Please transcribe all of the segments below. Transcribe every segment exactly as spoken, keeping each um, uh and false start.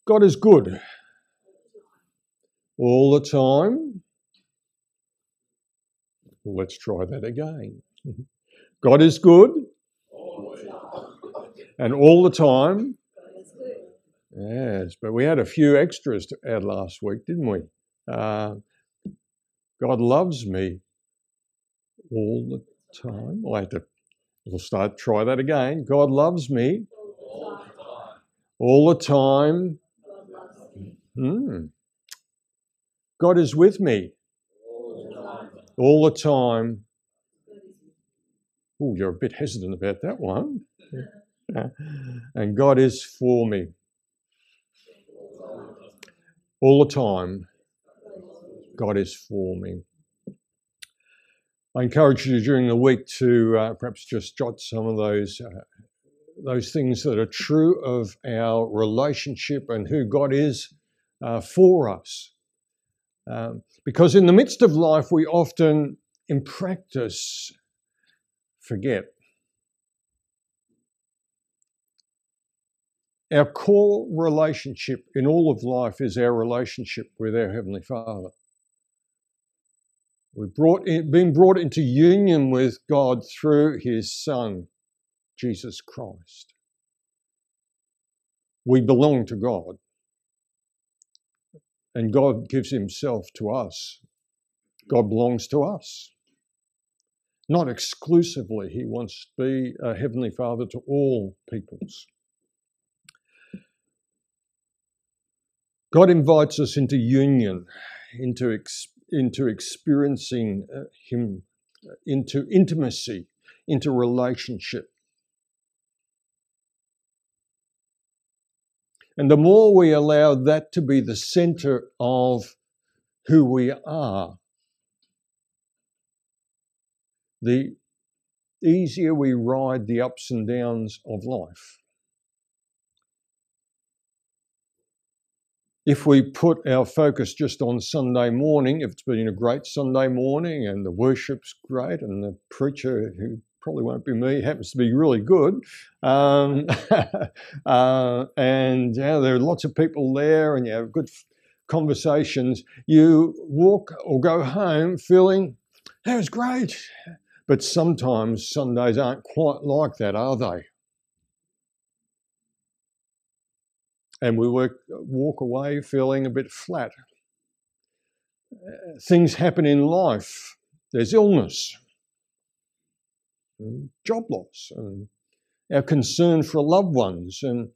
God is good all the time. Let's try that again. God is good and all the time. Yes, but we had a few extras to add last week, didn't we? Uh, God loves me all the time. I'll have to, we'll start, try that again. God loves me all the time. Hmm. God is with me all the time. Oh, you're a bit hesitant about that one. And God is for me all the time. God is for me. I encourage you during the week to uh, perhaps just jot some of those uh, those things that are true of our relationship and who God is uh, for us. Um, because in the midst of life, we often, in practice, forget. Our core relationship in all of life is our relationship with our Heavenly Father. We've brought in, been brought into union with God through His Son, Jesus Christ. We belong to God, and God gives Himself to us. God belongs to us. Not exclusively, He wants to be a Heavenly Father to all peoples. God invites us into union, into, ex, into experiencing uh, Him, into intimacy, into relationship. And the more we allow that to be the center of who we are, the easier we ride the ups and downs of life. If we put our focus just on Sunday morning, if it's been a great Sunday morning and the worship's great and the preacher, who probably won't be me, happens to be really good, um, uh, and yeah, there are lots of people there and you have good conversations, you walk or go home feeling, that was great. But sometimes Sundays aren't quite like that, are they? And we work, walk away feeling a bit flat. Uh, things happen in life. There's illness, and job loss, and our concern for loved ones. And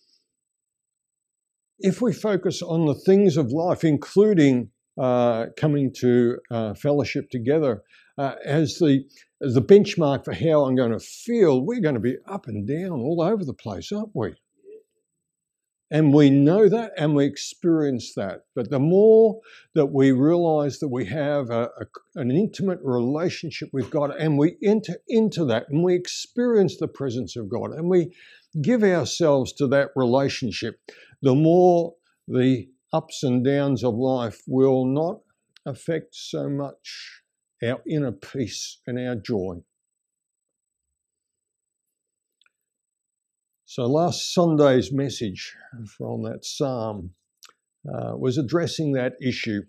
if we focus on the things of life, including uh, coming to uh, fellowship together uh, as the as the benchmark for how I'm going to feel, we're going to be up and down all over the place, aren't we? And we know that and we experience that. But the more that we realize that we have a, a, an intimate relationship with God and we enter into that and we experience the presence of God and we give ourselves to that relationship, the more the ups and downs of life will not affect so much our inner peace and our joy. So last Sunday's message from that psalm uh, was addressing that issue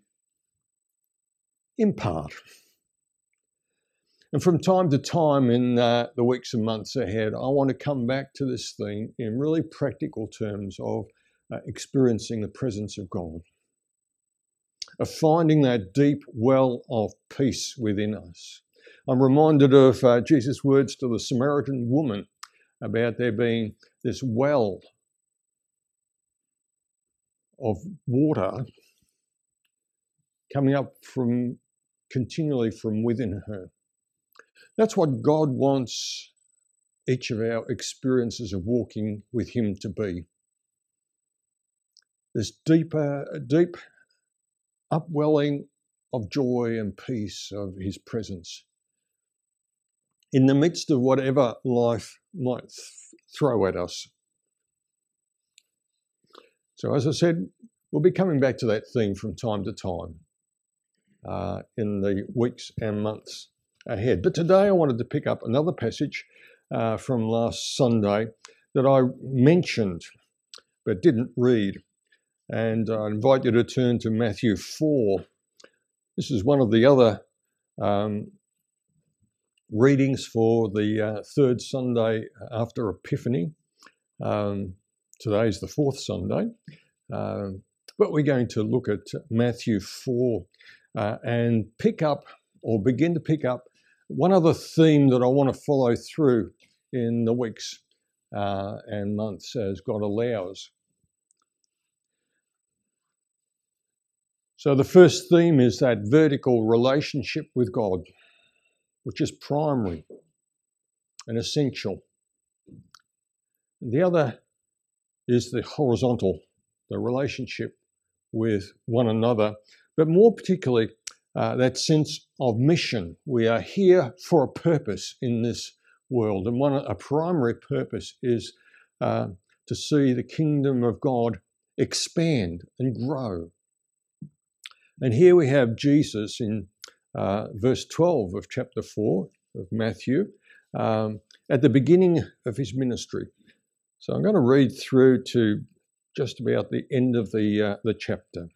in part. And from time to time in uh, the weeks and months ahead, I want to come back to this theme in really practical terms of uh, experiencing the presence of God, of finding that deep well of peace within us. I'm reminded of uh, Jesus' words to the Samaritan woman about there being this well of water coming up from continually from within her. That's what God wants each of our experiences of walking with Him to be. This deeper, deep upwelling of joy and peace of His presence in the midst of whatever life might th- throw at us. So as I said, we'll be coming back to that theme from time to time uh, in the weeks and months ahead. But today I wanted to pick up another passage uh, from last Sunday that I mentioned but didn't read. And I invite you to turn to Matthew four. This is one of the other um, readings for the uh, third Sunday after Epiphany. Um, today's the fourth Sunday. Um, but we're going to look at Matthew four uh, and pick up or begin to pick up one other theme that I want to follow through in the weeks uh, and months as God allows. So the first theme is that vertical relationship with God, which is primary and essential. The other is the horizontal, the relationship with one another, but more particularly uh, that sense of mission. We are here for a purpose in this world, and one a primary purpose is uh, to see the kingdom of God expand and grow. And here we have Jesus in uh, verse twelve of chapter four of Matthew, um, at the beginning of his ministry. So I'm going to read through to just about the end of the uh, the chapter.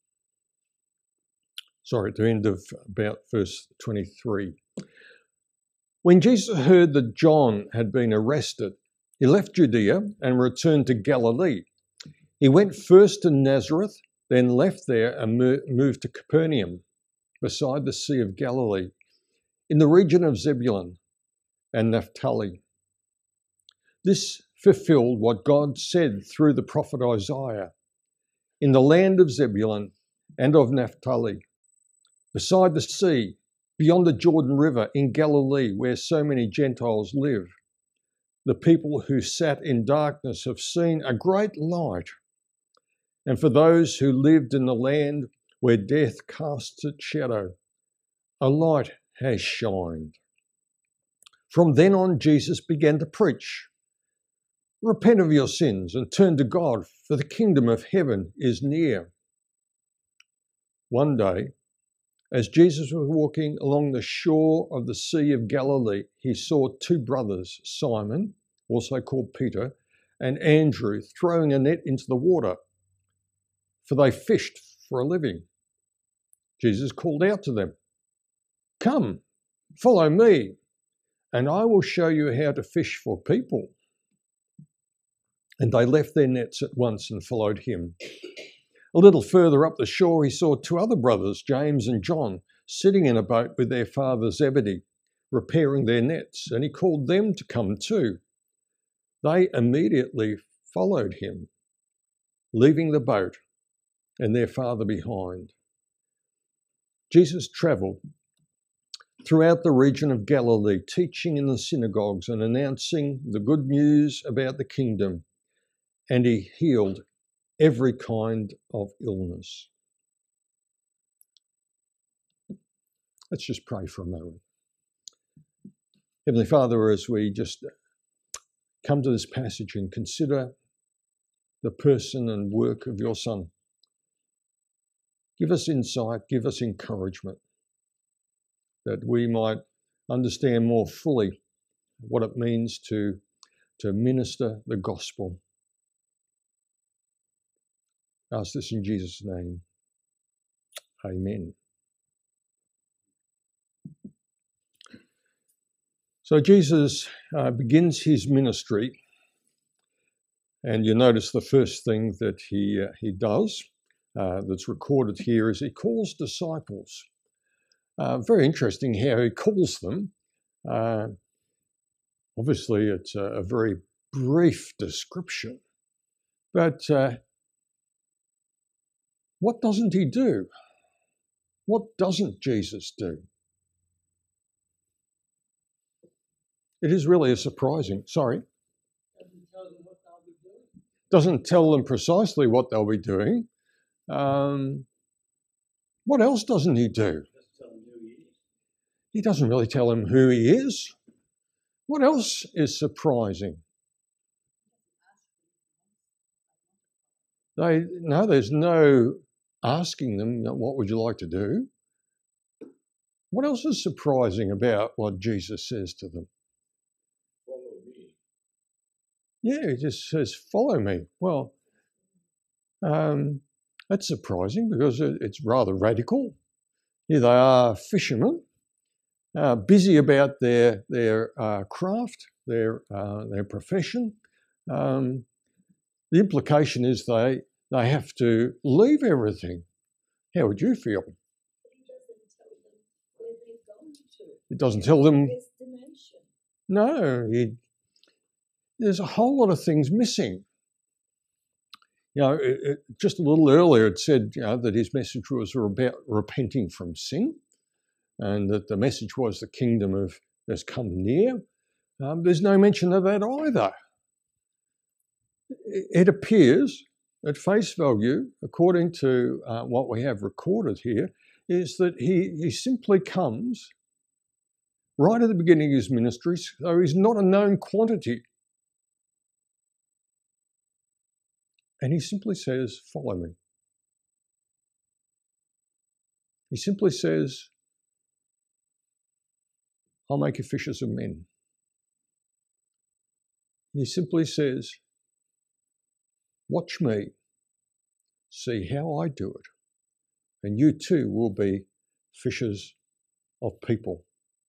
Sorry, at the end of about verse twenty-three. When Jesus heard that John had been arrested, he left Judea and returned to Galilee. He went first to Nazareth, then left there and moved to Capernaum, beside the Sea of Galilee, in the region of Zebulun and Naphtali. This fulfilled what God said through the prophet Isaiah. In the land of Zebulun and of Naphtali, beside the sea, beyond the Jordan River in Galilee, where so many Gentiles live, the people who sat in darkness have seen a great light. And for those who lived in the land where death casts its shadow, a light has shined. From then on, Jesus began to preach, "Repent of your sins and turn to God, for the kingdom of heaven is near." One day, as Jesus was walking along the shore of the Sea of Galilee, he saw two brothers, Simon, also called Peter, and Andrew, throwing a net into the water, for they fished for a living. Jesus called out to them, "Come, follow me, and I will show you how to fish for people." And they left their nets at once and followed him. A little further up the shore, he saw two other brothers, James and John, sitting in a boat with their father Zebedee, repairing their nets, and he called them to come too. They immediately followed him, leaving the boat and their father behind. Jesus travelled throughout the region of Galilee, teaching in the synagogues and announcing the good news about the kingdom, and he healed every kind of illness. Let's just pray for a moment. Heavenly Father, as we just come to this passage and consider the person and work of your Son, give us insight, give us encouragement, that we might understand more fully what it means to, to minister the gospel. I ask this in Jesus' name. Amen. So Jesus uh, begins his ministry, and you notice the first thing that he uh, he does uh, that's recorded here is he calls disciples. Uh, very interesting how he calls them. Uh, obviously, it's a, a very brief description, but uh, what doesn't he do? What doesn't Jesus do? It is really a surprising, sorry. Doesn't tell them precisely what they'll be doing. Um, what else doesn't he do? He doesn't really tell them who he is. What else is surprising? They, no, there's no asking them, what would you like to do? What else is surprising about what Jesus says to them? Follow me. Yeah, he just says, follow me. Well, Um, that's surprising because it's rather radical. Here they are, fishermen, uh, busy about their their uh, craft, their uh, their profession. Um, the implication is they they have to leave everything. How would you feel? It doesn't tell them. No, it, there's a whole lot of things missing. You know, it, it, just a little earlier it said, you know, that his message was about repenting from sin, and that the message was the kingdom of has come near. Um, there's no mention of that either. It, it appears, at face value, according to uh, what we have recorded here, is that he, he simply comes right at the beginning of his ministry, so he's not a known quantity. And he simply says, follow me. He simply says, I'll make you fishers of men. He simply says, watch me, see how I do it, and you too will be fishers of people.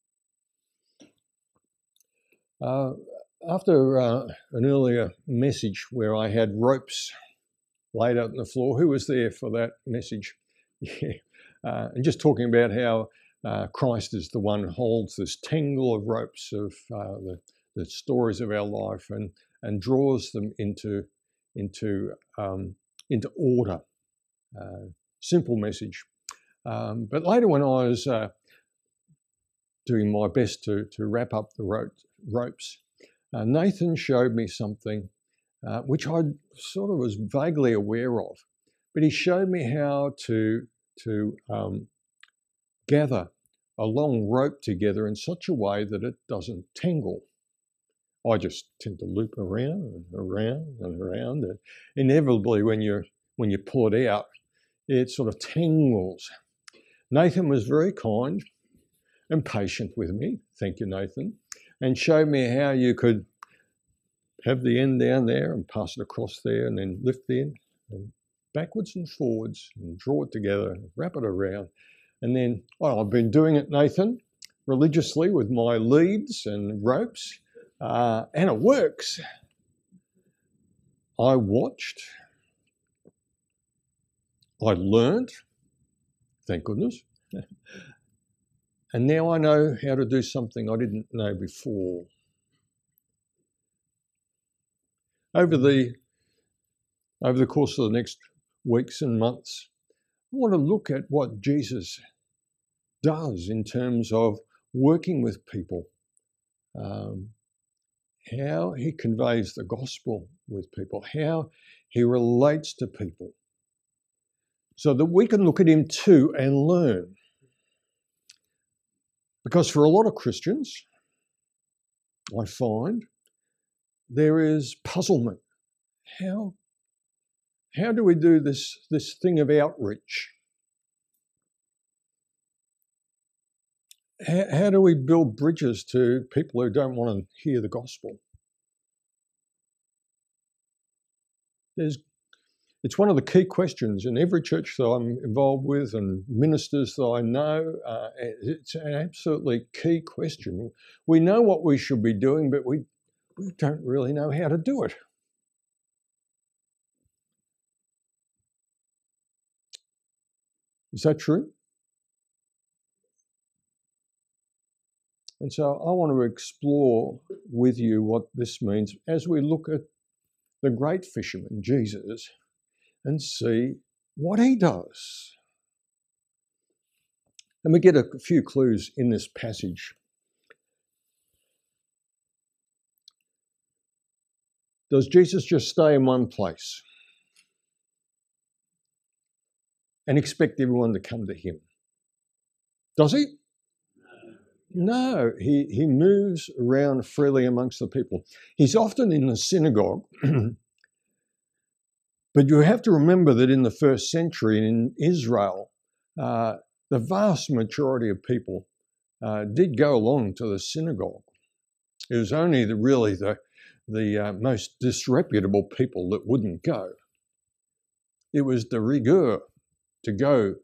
Uh, after uh, an earlier message where I had ropes laid out on the floor, who was there for that message? Yeah. Uh, and just talking about how uh, Christ is the one who holds this tangle of ropes of uh, the, the stories of our life and, and draws them into, into, um, into order. Uh, simple message. Um, but later when I was uh, doing my best to, to wrap up the rope, ropes, uh, Nathan showed me something uh, which I sort of was vaguely aware of, but he showed me how to, to um, gather a long rope together in such a way that it doesn't tangle. I just tend to loop around and around and around, and inevitably when you when you pull it out, it sort of tangles. Nathan was very kind and patient with me, thank you, Nathan, and showed me how you could have the end down there and pass it across there and then lift the end and backwards and forwards and draw it together and wrap it around. And then, well, I've been doing it, Nathan, religiously with my leads and ropes, uh, and it works. I watched, I learned, thank goodness, and now I know how to do something I didn't know before. Over the, over the course of the next weeks and months, I want to look at what Jesus does in terms of working with people, um, how he conveys the gospel with people, how he relates to people, so that we can look at him too and learn. Because for a lot of Christians, I find there is puzzlement. How, how do we do this, this thing of outreach? How, how do we build bridges to people who don't want to hear the gospel? There's, it's one of the key questions in every church that I'm involved with and ministers that I know. Uh, it's an absolutely key question. We know what we should be doing, but we, we don't really know how to do it. Is that true? And so I want to explore with you what this means as we look at the great fisherman, Jesus, and see what he does. And we get a few clues in this passage. Does Jesus just stay in one place and expect everyone to come to him? Does he? No, he, he moves around freely amongst the people. He's often in the synagogue, but you have to remember that in the first century in Israel, uh, the vast majority of people uh, did go along to the synagogue. It was only the, really the, the uh, most disreputable people that wouldn't go. It was de rigueur to go.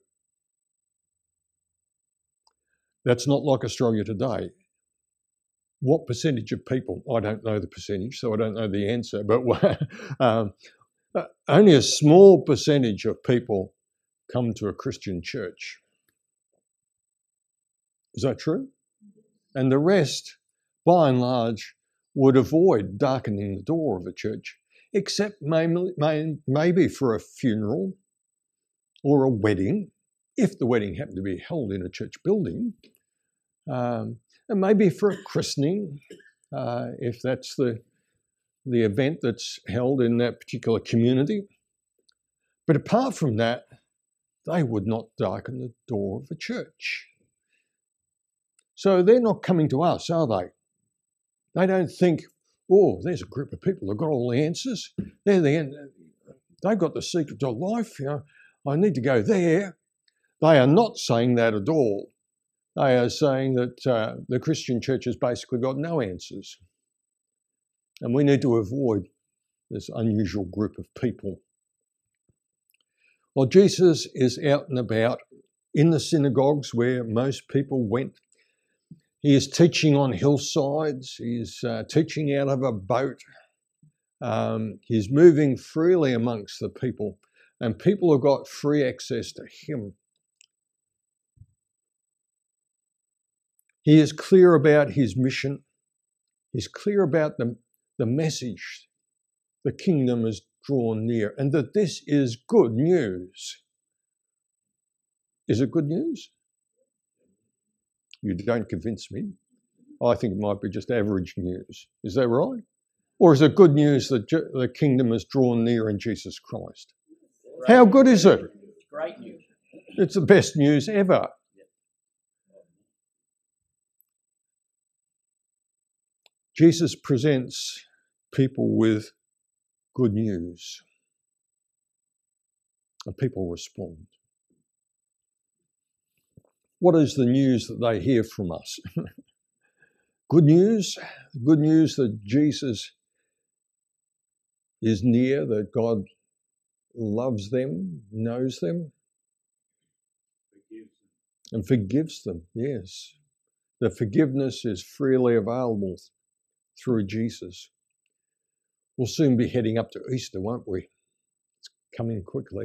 That's not like Australia today. What percentage of people, I don't know the percentage, so I don't know the answer, but um, only a small percentage of people come to a Christian church. Is that true? And the rest, by and large, would avoid darkening the door of a church, except maybe, maybe for a funeral or a wedding, if the wedding happened to be held in a church building, um, and maybe for a christening, uh, if that's the, the event that's held in that particular community. But apart from that, they would not darken the door of a church. So they're not coming to us, are they? They don't think, oh, there's a group of people that got all the answers. They're the, they've got the secret to life. You know, I need to go there. They are not saying that at all. They are saying that uh, the Christian church has basically got no answers. And we need to avoid this unusual group of people. Well, Jesus is out and about in the synagogues where most people went. He is teaching on hillsides. He's uh, teaching out of a boat. Um, he's moving freely amongst the people, and people have got free access to him. He is clear about his mission. He's clear about the, the message. The kingdom is drawn near, and that this is good news. Is it good news? You don't convince me. I think it might be just average news. Is that right? Or is it good news that the kingdom is drawn near in Jesus Christ? How good is it? Great news. It's the best news ever. Jesus presents people with good news, and people respond. What is the news that they hear from us? Good news, good news that Jesus is near, that God loves them, knows them, Forgives them. and forgives them, yes. The forgiveness is freely available through Jesus. We'll soon be heading up to Easter, won't we? It's coming quickly.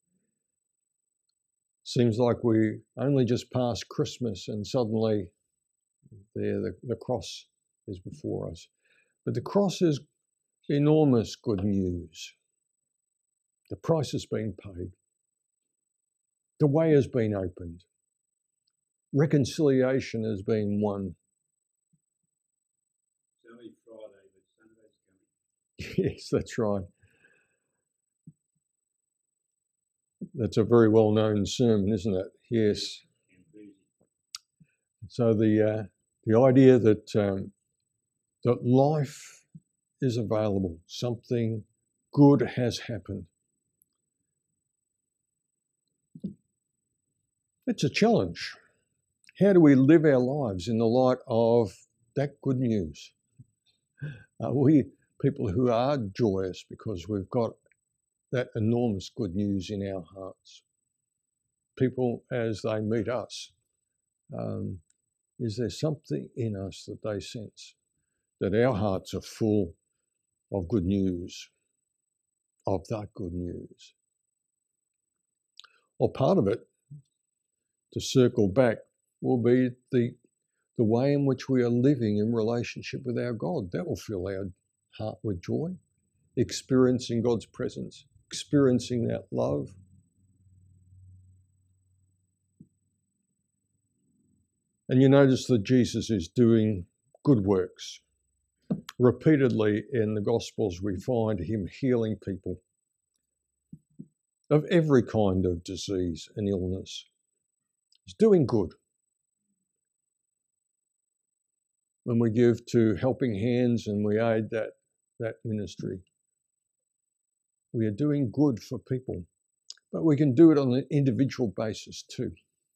Seems like we only just passed Christmas and suddenly there the, the cross is before us. But the cross is enormous good news. The price has been paid. The way has been opened. Reconciliation has been won. It's only Friday, but Sunday's coming. Yes, that's right. That's a very well-known sermon, isn't it? Yes. So the uh, the idea that um, that life is available, something good has happened. It's a challenge. How do we live our lives in the light of that good news? Are we people who are joyous because we've got that enormous good news in our hearts? People, as they meet us, um, is there something in us that they sense that our hearts are full of good news, of that good news? Or part of it, to circle back, will be the the way in which we are living in relationship with our God. That will fill our heart with joy, experiencing God's presence, experiencing that love. And you notice that Jesus is doing good works. Repeatedly in the Gospels, we find him healing people of every kind of disease and illness. He's doing good. When we give to Helping Hands and we aid that, that ministry, we are doing good for people, but we can do it on an individual basis too.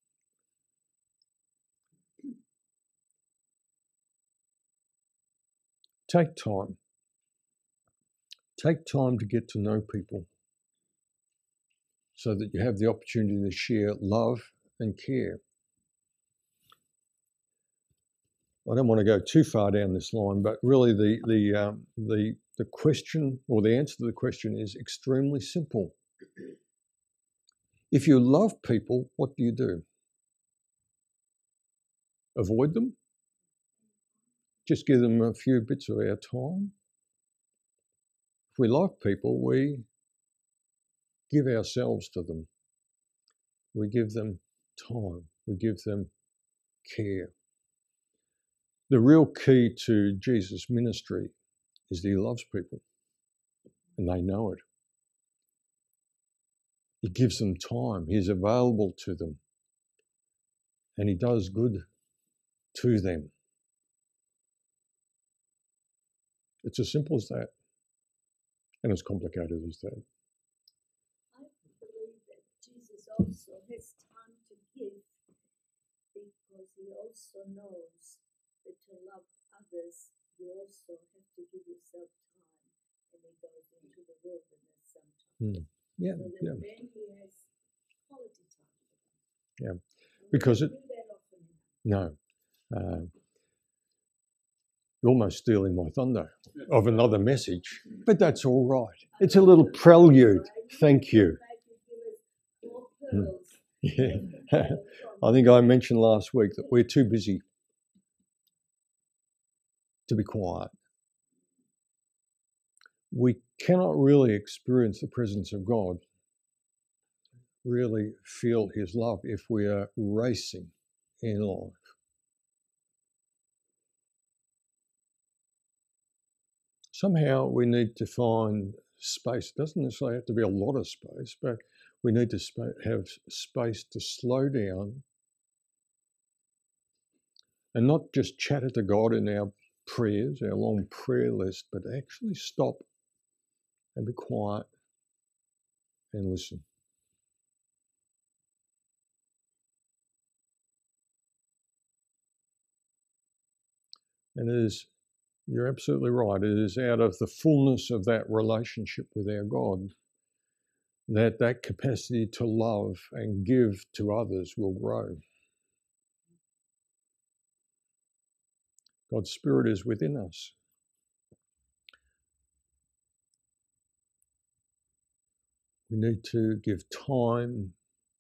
Take time. Take time to get to know people. so that you have the opportunity to share love and care. I don't want to go too far down this line, but really the the um, the the question or the answer to the question is extremely simple. If you love people, what do you do? Avoid them? Just give them a few bits of our time? If we love people, we give ourselves to them. We give them time. We give them care. The real key to Jesus' ministry is that he loves people, and they know it. He gives them time. He's available to them, and he does good to them. It's as simple as that, and as complicated as that. I believe that Jesus also has time to give, because he also knows that to love others, you also have to give yourself time, and he goes into the wilderness sometimes. Mm. Yeah, so that yeah. then he has quality time. Yeah, And because we it. don't do that often. No. Uh, you're almost stealing my thunder of another message, but that's all right. It's a little prelude. Thank you. Mm. Yeah. I think I mentioned last week that we're too busy to be quiet. We cannot really experience the presence of God, really feel his love, if we are racing in life. Somehow we need to find space. It doesn't necessarily have to be a lot of space, but we need to sp- have space to slow down and not just chatter to God in our prayers, our long prayer list, but actually stop and be quiet and listen. And it is, you're absolutely right, it is out of the fullness of that relationship with our God that that capacity to love and give to others will grow. God's Spirit is within us. We need to give time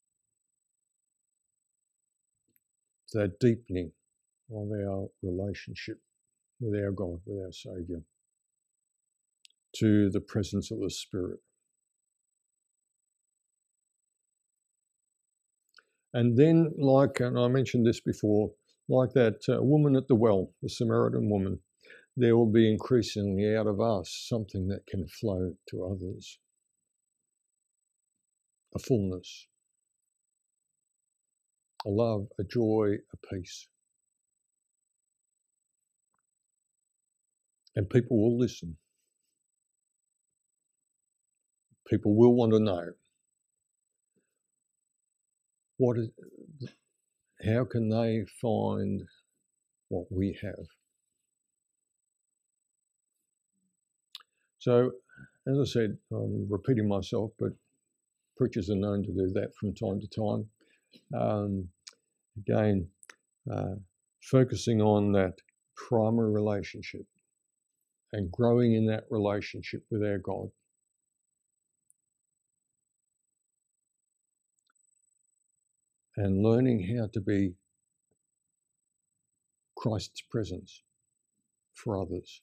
to that deepening of our relationship with our God, with our Saviour, to the presence of the Spirit. And then, like, and I mentioned this before, like that uh, woman at the well, the Samaritan woman, there will be increasingly out of us something that can flow to others. A fullness, a love, a joy, a peace. And people will listen. People will want to know what is, how can they find what we have. So, as I said, I'm repeating myself, but preachers are known to do that from time to time. Um, again, uh, focusing on that primary relationship and growing in that relationship with our God. And learning how to be Christ's presence for others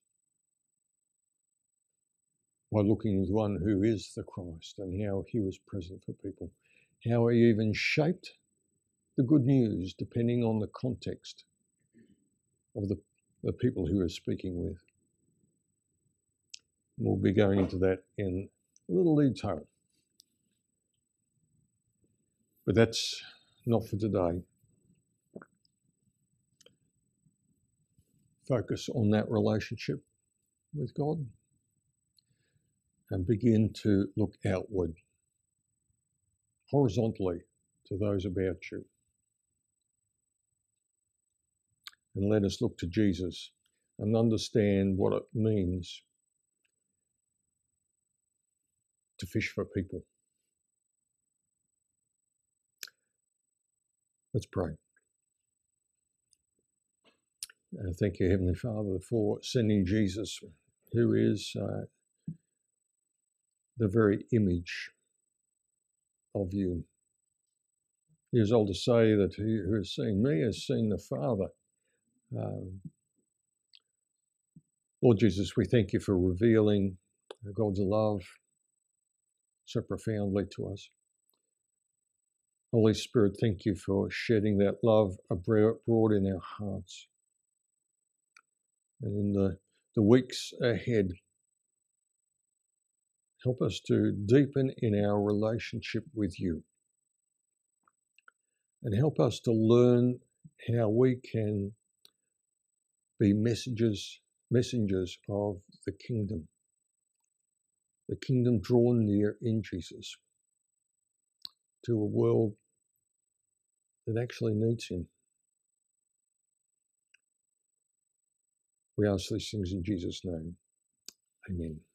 by looking at one who is the Christ and how he was present for people, how he even shaped the good news depending on the context of the, the people who he was speaking with. We'll be going into that in a little detail. But that's not for today. Focus on that relationship with God and begin to look outward, horizontally, to those about you. And let us look to Jesus and understand what it means to fish for people. Let's pray. Uh, thank you, Heavenly Father, for sending Jesus, who is uh, the very image of you. He is old to say that he who has seen me has seen the Father. Um, Lord Jesus, we thank you for revealing God's love so profoundly to us. Holy Spirit, thank you for shedding that love abroad in our hearts. And in the, the weeks ahead, help us to deepen in our relationship with you. And help us to learn how we can be messengers, messengers of the kingdom. The kingdom drawn near in Jesus to a world that actually needs him. We ask these things in Jesus' name. Amen.